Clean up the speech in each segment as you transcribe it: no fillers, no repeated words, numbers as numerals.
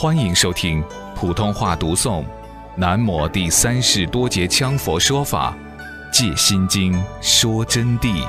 欢迎收听普通话读诵南摩第三世多杰羌佛说法戒心经说真谛。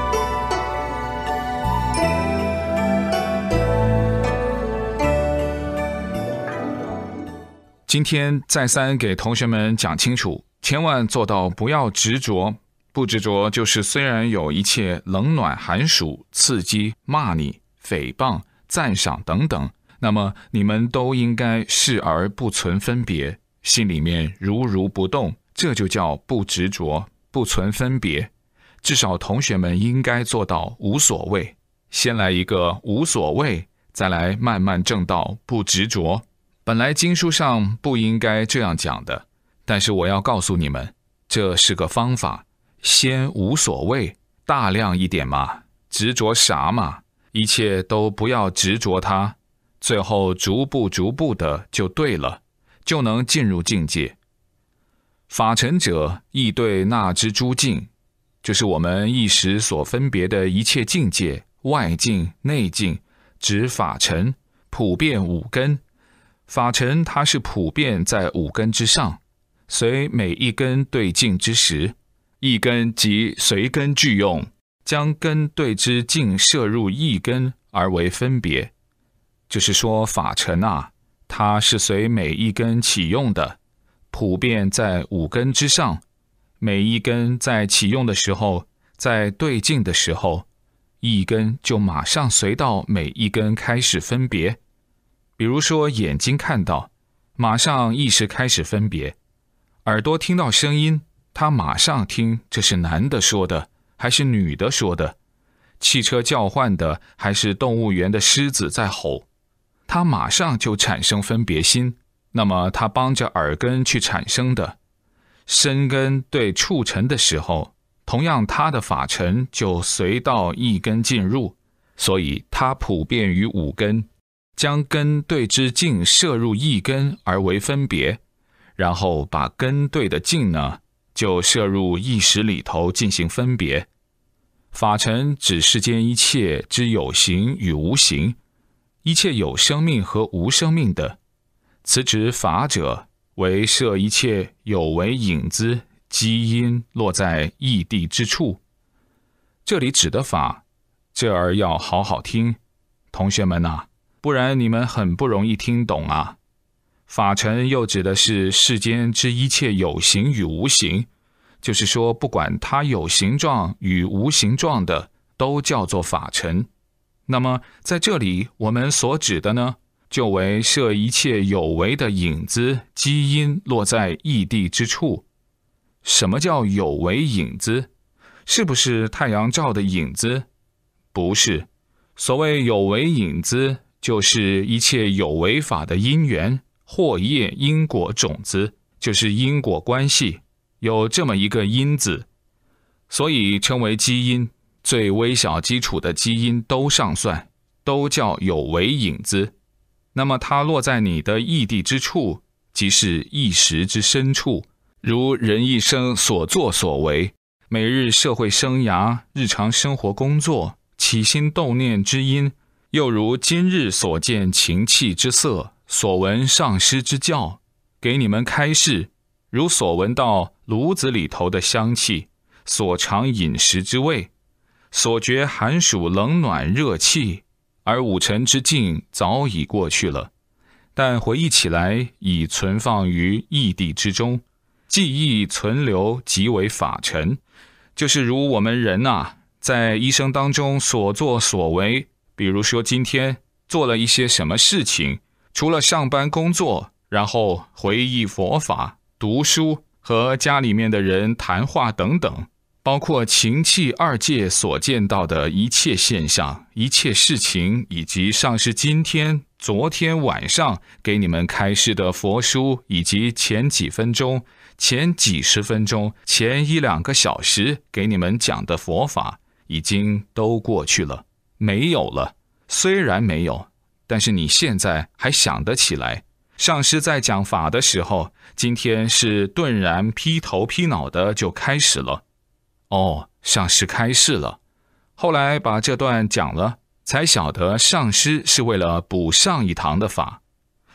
今天再三给同学们讲清楚，千万做到不要执着。不执着就是虽然有一切冷暖寒暑、刺激、骂你、诽谤、赞赏等等，那么你们都应该视而不存分别，心里面如不动，这就叫不执着，不存分别。至少同学们应该做到无所谓，先来一个无所谓，再来慢慢证到不执着。本来经书上不应该这样讲的，但是我要告诉你们，这是个方法。先无所谓，大量一点嘛，执着啥嘛，一切都不要执着它，最后逐步的就对了，就能进入境界。法尘者，亦对那之诸境，就是我们一时所分别的一切境界，外境、内境，指法尘，普遍五根。法尘它是普遍在五根之上，随每一根对境之时，一根即随根俱用，将根对之境摄入一根而为分别。就是说法尘啊，它是随每一根起用的，普遍在五根之上，每一根在起用的时候，在对境的时候，一根就马上随到每一根开始分别。比如说眼睛看到，马上意识开始分别；耳朵听到声音，他马上听这是男的说的还是女的说的，汽车叫唤的还是动物园的狮子在吼，他马上就产生分别心，那么他帮着耳根去产生的。身根对触尘的时候，同样他的法尘就随到一根进入，所以他普遍于五根，将根对之境摄入一根而为分别，然后把根对的境呢就摄入意识里头进行分别。法尘指世间一切之有形与无形，一切有生命和无生命的，此指法者为摄一切有为影子基因落在异地之处。这里指的法，这儿要好好听，同学们啊，不然你们很不容易听懂啊。法尘又指的是世间之一切有形与无形，就是说不管它有形状与无形状的，都叫做法尘。那么在这里我们所指的呢，就为摄一切有为的影子基因落在异地之处。什么叫有为影子？是不是太阳照的影子？不是。所谓有为影子，就是一切有为法的因缘或业因果种子，就是因果关系，有这么一个因字，所以称为基因。最微小基础的基因都上算，都叫有为影子。那么它落在你的异地之处，即是意识之深处，如人一生所作所为，每日社会生涯、日常生活工作、起心动念之因，又如今日所见情气之色，所闻上师之教，给你们开示，如所闻到炉子里头的香气，所尝饮食之味，所觉寒暑冷暖热气，而五尘之境早已过去了，但回忆起来已存放于异地之中，记忆存留即为法尘。就是如我们人啊，在一生当中所作所为，比如说今天做了一些什么事情，除了上班工作，然后回忆佛法、读书和家里面的人谈话等等，包括情气二界所见到的一切现象、一切事情，以及上师今天、昨天晚上给你们开示的佛书，以及前几分钟、前几十分钟、前一两个小时给你们讲的佛法，已经都过去了，没有了。虽然没有，但是你现在还想得起来，上师在讲法的时候，今天是顿然劈头劈脑的就开始了。哦，上师开示了，后来把这段讲了，才晓得上师是为了补上一堂的法。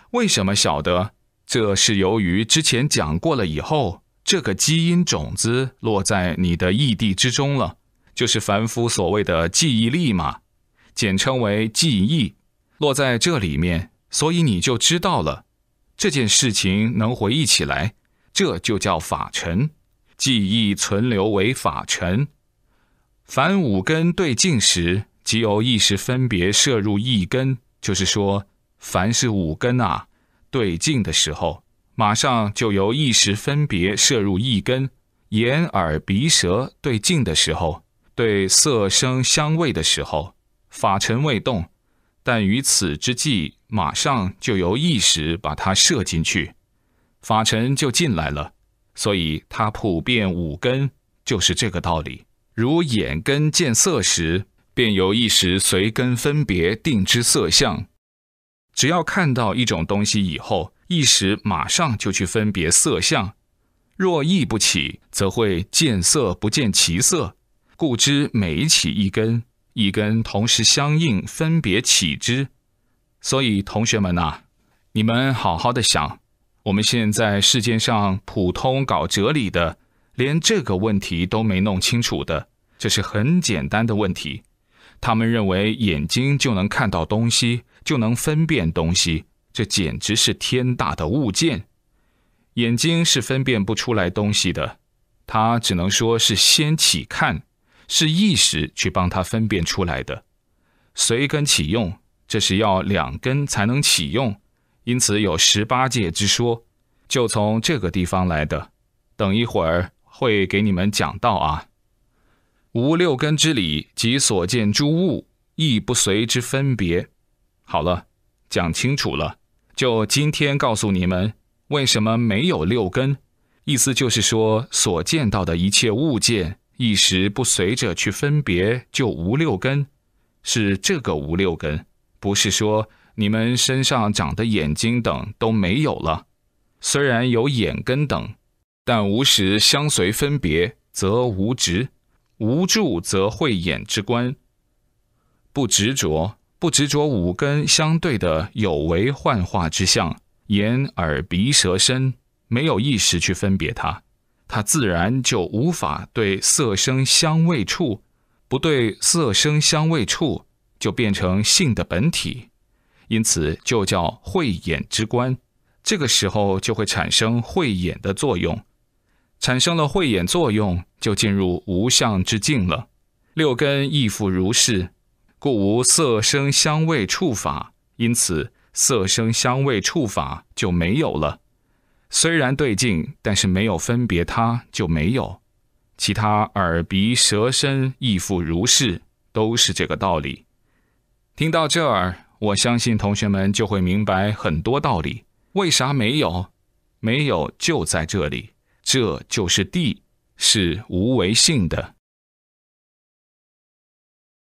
为什么晓得？这是由于之前讲过了以后，这个基因种子落在你的意地之中了，就是凡夫所谓的记忆力嘛，简称为记忆，落在这里面，所以你就知道了。这件事情能回忆起来，这就叫法尘，记忆存留为法尘。凡五根对境时，即由意识分别摄入一根，就是说，凡是五根啊，对境的时候，马上就由意识分别摄入一根。眼耳鼻舌对境的时候，对色声香味的时候，法尘未动，但于此之际，马上就由意识把它摄进去，法尘就进来了。所以它普遍五根，就是这个道理。如眼根见色时，便由意识随根分别定之色相。只要看到一种东西以后，意识马上就去分别色相。若意不起，则会见色不见其色，故知每起一根，一根同时相应分别起之。所以同学们啊，你们好好的想，我们现在世界上普通搞哲理的，连这个问题都没弄清楚的，这是很简单的问题。他们认为眼睛就能看到东西，就能分辨东西，这简直是天大的误见。眼睛是分辨不出来东西的，它只能说是先起看，是意识去帮它分辨出来的。随根起用，这是要两根才能起用，因此有18界之说，就从这个地方来的。等一会儿会给你们讲到啊。无六根之理，即所见诸物，亦不随之分别。好了，讲清楚了，就今天告诉你们为什么没有六根。意思就是说，所见到的一切物件，一时不随着去分别，就无六根。是这个无六根，不是说你们身上长的眼睛等都没有了。虽然有眼根等，但无时相随分别，则无执。无住则慧眼之观。不执着五根相对的有为幻化之相，眼耳鼻舌身，没有意识去分别它，它自然就无法对色声香味触，不对色声香味触，就变成性的本体，因此就叫慧眼之观。这个时候就会产生慧眼的作用，产生了慧眼作用，就进入无相之境了。六根亦复如是，故无色声香味触法，因此色声香味触法就没有了。虽然对境，但是没有分别它就没有。其他耳鼻舌身亦复如是，都是这个道理。听到这儿，我相信同学们就会明白很多道理。为啥没有？没有就在这里，这就是谛，是无为性的。